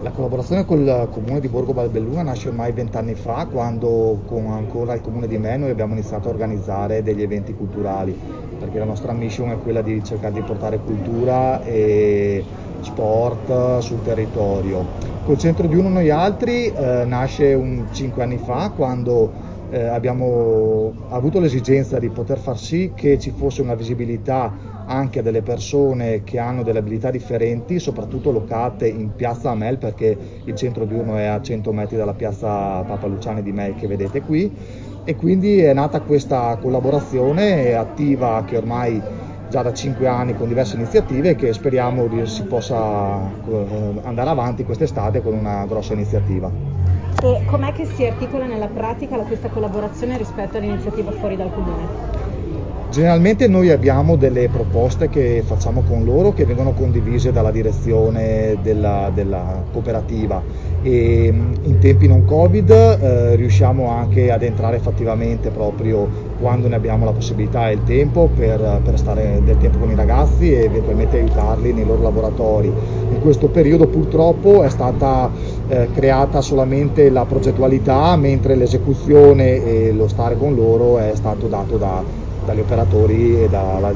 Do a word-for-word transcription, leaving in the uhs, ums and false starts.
La collaborazione col Comune di Borgo Valbelluna nasce ormai vent'anni fa, quando con ancora il Comune di me noi abbiamo iniziato a organizzare degli eventi culturali, perché la nostra mission è quella di cercare di portare cultura e sport sul territorio. Col Centro Diurno Noi Altri eh, nasce un cinque anni fa, quando eh, abbiamo avuto l'esigenza di poter far sì che ci fosse una visibilità anche a delle persone che hanno delle abilità differenti, soprattutto locate in piazza Amel, perché il centro diurno è a cento metri dalla piazza Papa Luciani di Mel che vedete qui, e quindi è nata questa collaborazione attiva che ormai già da cinque anni con diverse iniziative, che speriamo di, si possa eh, andare avanti quest'estate con una grossa iniziativa. E com'è che si articola nella pratica questa collaborazione rispetto all'iniziativa fuori dal comune? Generalmente noi abbiamo delle proposte che facciamo con loro, che vengono condivise dalla direzione della, della cooperativa, e in tempi non Covid eh, riusciamo anche ad entrare fattivamente proprio quando ne abbiamo la possibilità e il tempo per, per stare del tempo con i ragazzi e eventualmente aiutarli nei loro laboratori. In questo periodo purtroppo è stata eh, creata solamente la progettualità, mentre l'esecuzione e lo stare con loro è stato dato da dagli operatori e dalla